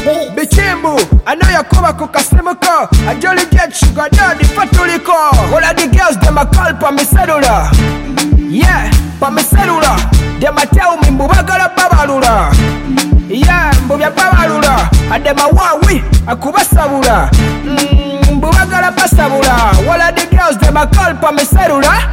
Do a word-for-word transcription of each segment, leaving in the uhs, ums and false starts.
Bichimbu, I know you come back Kasimuko. I jolly get sugar daddy Fatuliko. All of the girls them a call pa me cellular. Yeah, pa me cellular. Them a tell me mbubagala babalula. Yeah, mbubya babalula. And them a wawi akubasabula. Mbubagala basabula. All of the girls them a call pa me cellular.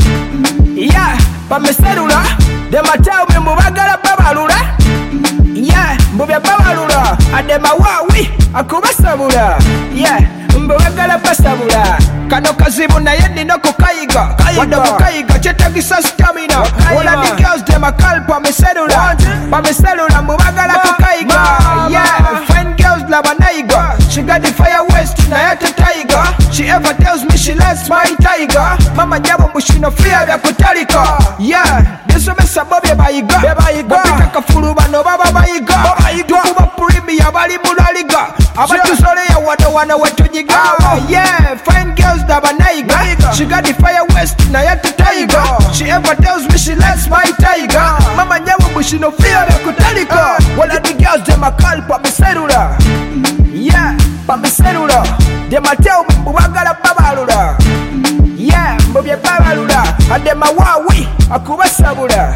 Yeah, pa me cellular. Them a tell me mbubagala babalula. Yeah, mbubya babalula. And them a wawi akubasabula. Yeah, mbubagala basabula. Kano kazibu na yendi no kukayiga. Wanda kukayiga chetagisa stamina. All of the girls them a call pa me cellular. Pa me cellular mbubagala kukayiga. Yeah, fine girls lava naiga. She got the fire west na yata tiger. She ever tells me she loves my tiger. Mama nyabo mushino fear ya kutalika. Yeah, deso mesa bobe bayiga. Bapika kafuru bano baba bayiga. Tukuba purimi ya bali mulaliga. Abatu sole ya wano wana wetujiga. Yeah, fine girls lava naiga. She got the fire west na yata tiger. She ever tells me she loves my tiger. Mama nyabo mushino fear ya kutalika. All of the girls them a call pa me cellular. Yeah, pa me cellular. Them a tell me mbubagala babalula. Yeah, mbubye babalula. And them a wawi akubasabula.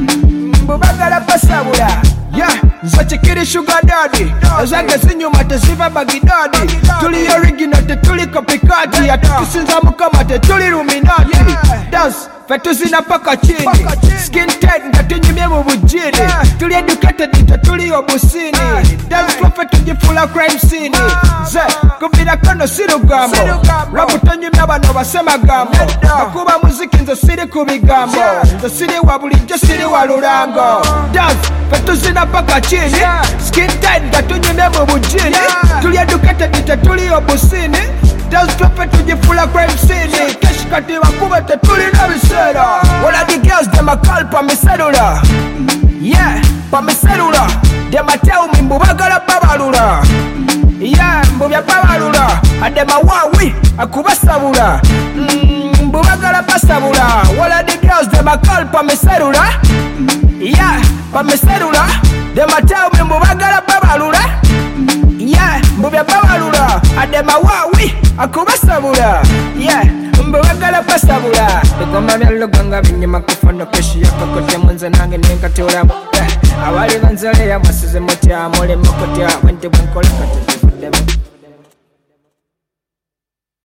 Mbubagala basabula. Yeah, zachikiri sugar daddy. Azange zinyuma teziva bagidadi. Tuli original te tuli copycat. Atukisinza mukama te tuli ruminati. Dance fetu zina paka chini. Skin tight nga tunyumye mu bujini. Tuli educated ita tuli obusini. Dance flow fetu jifula crime scene. Ze kubira kono siru gambo. Rabu tonyumya bano basema gambo. Nakuba muziki nzo siri kubigambo. Nzo siri wabulijjo siri walurango. Dance fetu zina paka chini. Skin tight nga tunyumye mu bujini. Tuli educated ita tuli obusini. Dance flow fetu jifula crime scene. Keshikati wakube te tuli nabisera. All of the girls them a call pa me cellular. Yeah, pa me cellular. Them a tell me mbubagala babalula. Yeah, mbubya babalula. And them a wawi akubasabula. Mbubagala basabula. All of the girls them a call pa me cellular. Yeah, pa me cellular. Them a tell me mbubagala babalula. Yeah, mbubya babalula. And them a wawi akubasabula. Yeah, mbubagala basabula. Egoma byaluganga binyuma kufono keshi yakokote munze nange nenkatulamu. Abali banzale ya mwasize mutya mule mukotya wente bwenkola katete.